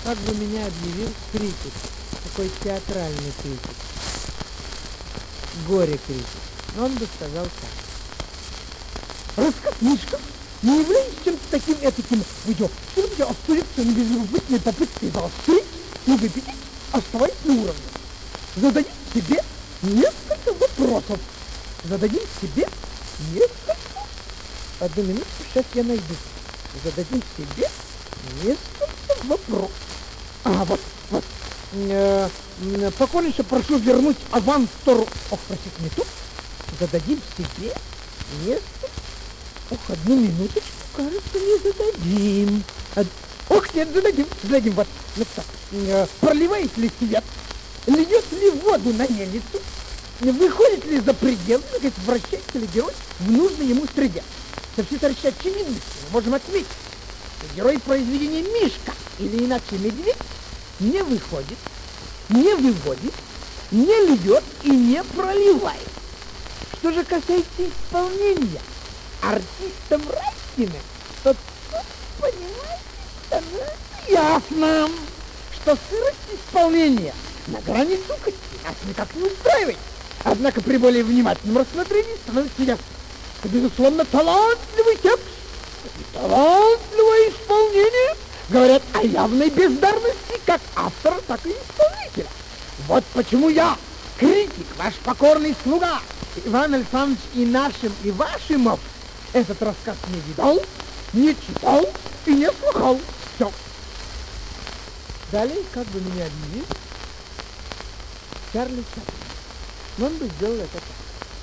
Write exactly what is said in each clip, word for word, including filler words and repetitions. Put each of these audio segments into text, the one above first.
Как бы меня объявил критик, такой театральный критик, горе-критик. Но он бы сказал так. Рассказ Мишка не является чем-то таким этаким выдёвкой, где остается на безлюбопытной попытке заострить и выпить, оставаясь на уровне. Зададим себе несколько вопросов. Зададим себе несколько... Одну минутку, сейчас я найду. Зададим себе несколько вопросов. А, вот, вот. Э, покорнейше прошу вернуть аванс Тору. Ох, простите, не тут. Зададим себе несколько... Ох, одну минуточку, кажется, не зададим. Од... Ох, нет, зададим, зададим. Вот, ну так. Э, проливает ли свет? Льет ли воду на мельницу? Выходит ли за предел, говорит, вращается ли герой в нужной ему среде? Со всей товарищи очевидности мы можем отметить, что герой произведения Мишка, или иначе Медведь, не выходит, не выводит, не льет и не проливает. Что же касается исполнения артистом Райкиным, то тут, понимаете, становится ясно, что сырость исполнения на грани сухости нас никак не устраивает. Однако при более внимательном рассмотрении становится ясно, что, безусловно, талантливый текст и талантливое исполнение говорят о явной бездарности как автора, так и исполнителя. Вот почему я, критик, ваш покорный слуга, Иван Александрович и нашим, и вашим, этот рассказ не видал, не читал и не слыхал. Все. Далее, как бы меня объявил, Чарли Чаплин. Но он бы сделал это так.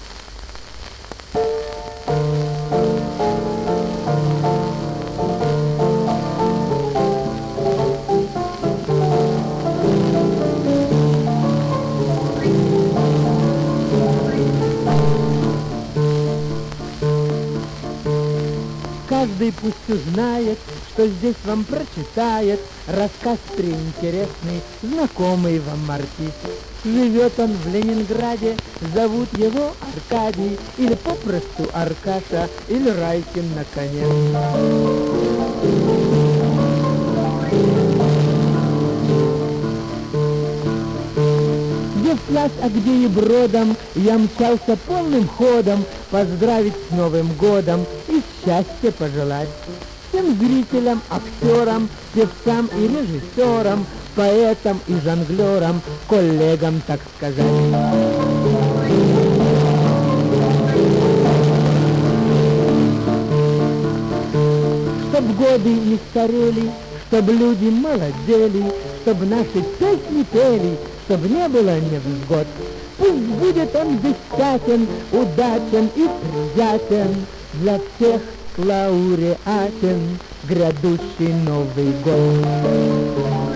Каждый пусть узнает, что здесь вам прочитает рассказ преинтересный, знакомый вам артист. Живет он в Ленинграде, зовут его Аркадий, или попросту Аркаша, или Райкин наконец. Где в пляс, а где и бродом, я мчался полным ходом поздравить с Новым годом и счастья пожелать. Всем зрителям, актерам, певцам и режиссерам, поэтам и жонглерам, коллегам, так сказать. Чтоб годы не старели, чтоб люди молодели, чтоб наши песни пели, чтоб не было невзгод. Пусть будет он бесцатен, удачен и приятен для всех лауреатен грядущий Новый год.